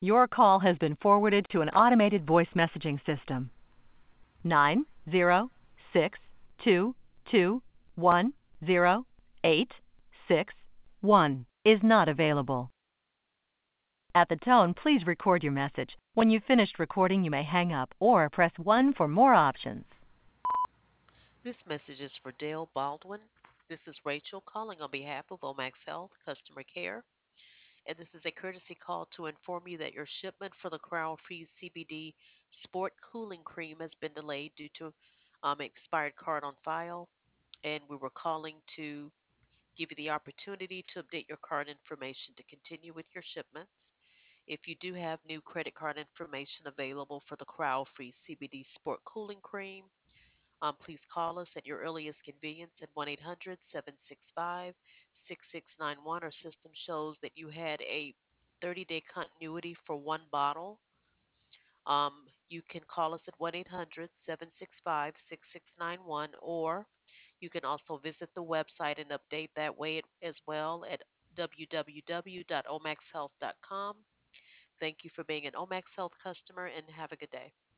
Your call has been forwarded to an automated voice messaging system. 90622108661 is not available. At the tone, please record your message. When you've finished recording, you may hang up or press 1 for more options. This message is for Dale Baldwin. This is Rachel calling on behalf of Omax Health Customer Care, and this is a courtesy call to inform you that your shipment for the Crowd-Free CBD Sport Cooling Cream has been delayed due to expired card on file, and we were calling to give you the opportunity to update your card information to continue with your shipments. If you do have new credit card information available for the Crowd-Free CBD Sport Cooling Cream, please call us at your earliest convenience at 1-800-765-6691. Our system shows that you had a 30-day continuity for one bottle. You can call us at 1-800-765-6691, or you can also visit the website and update that way as well at www.omaxhealth.com. Thank you for being an Omax Health customer and have a good day.